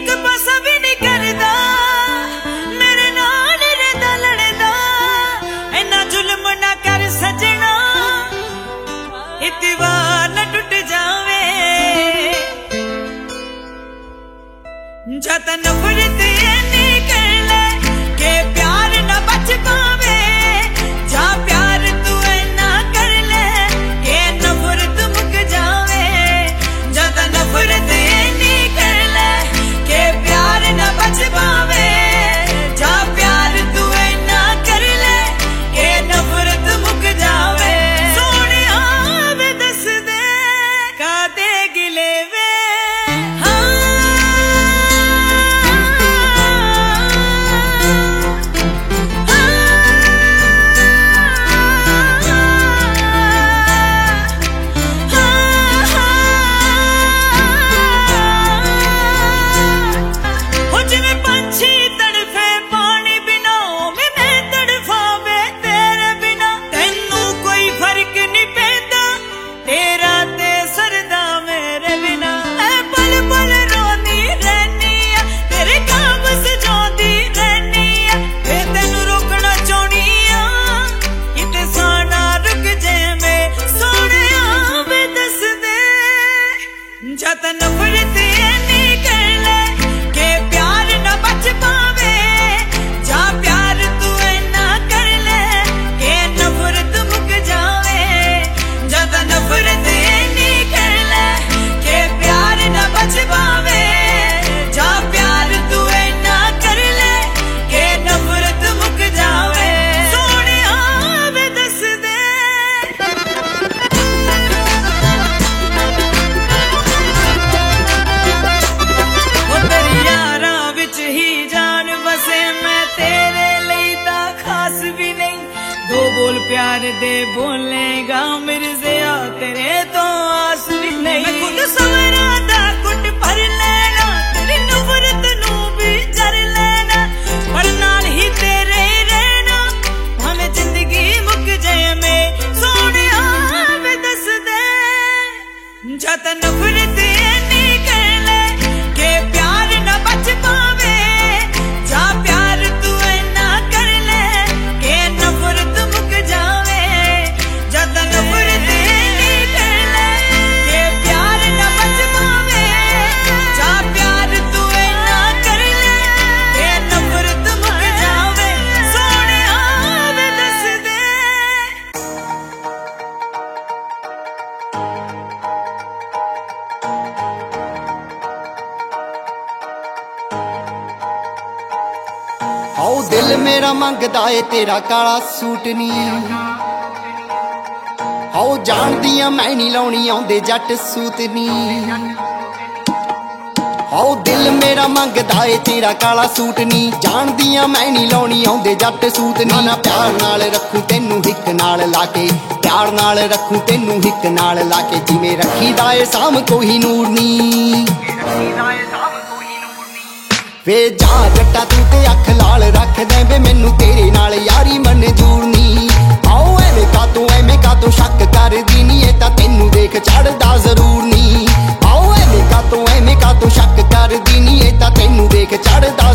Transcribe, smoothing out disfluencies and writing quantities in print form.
एक पासा भी नहीं करदा मेरे नाल रहदा लड़दा इन्ना जुल्म ना कर सजना इतवार न टूट जावे जत नफरत नहीं कर ले के प्यार न बच पावे जा प्यार तू ना कर ले के नफरत मुक जावे जत नफरत नहीं कर ले के प्यार न बच पावे जा प्यार तू ना कर ले के नफरत मुक जावे सोनिया वे दस दे कादे गिले वे जत नफरत नहीं कर ले के प्यार न बच पावे जा प्यार तू ना कर ले के नफरत मुक जावे जत नफरत नहीं कर ले के प्यार न बच पावे जा प्यार तू ना कर ले के नफरत मुक जावे सोनिया वे दस दे दो बोल प्यार दे बोलेगा मिर्ज़िया तेरे तो आस भी नहीं मैं खुद सवरा दा कुट भर लेना तेरी नफरत नू भी जर लेना पर नाल ही तेरे रहना भाਵੇਂ जिंदगी मुक जाए में सोनिया वे दस दे जत नफरत नहीं कर ले के प्यार न बच पावे जा प्यार तू ना कर ले के नफरत मुक जावे जत नफरत नहीं कर ले के प्यार न बच पावे जा प्यार तू ना कर ले के नफरत मुक जावे सोनिया वे दस दे आओ दिल मेरा मंगदा है तेरा काला सूट नी आओ जानदियां मैं नहीं लाउनी आउंदे जट सूत नी आओ दिल मेरा मंगदा है तेरा काला सूट नी जानदियां मैं नहीं लाउनी आउंदे जट सूत नी ना प्यार नाल रखूं तैनू हिक नाल लाके प्यार नाल रखूं तैनू हिक नाल लाके जिवें रखीदा ए साम कोई नूर नी वे जा जट्टा तू ते अख लाल रख दे वे मैनू तेरे नाल यारी मंजूर नी आओ एवें का तू शक कर दी नी ए तां तैनू देख चढ़दा जरूर नी आओ एवें का तू शक कर दी नी ए तां तैनू देख चढ़दा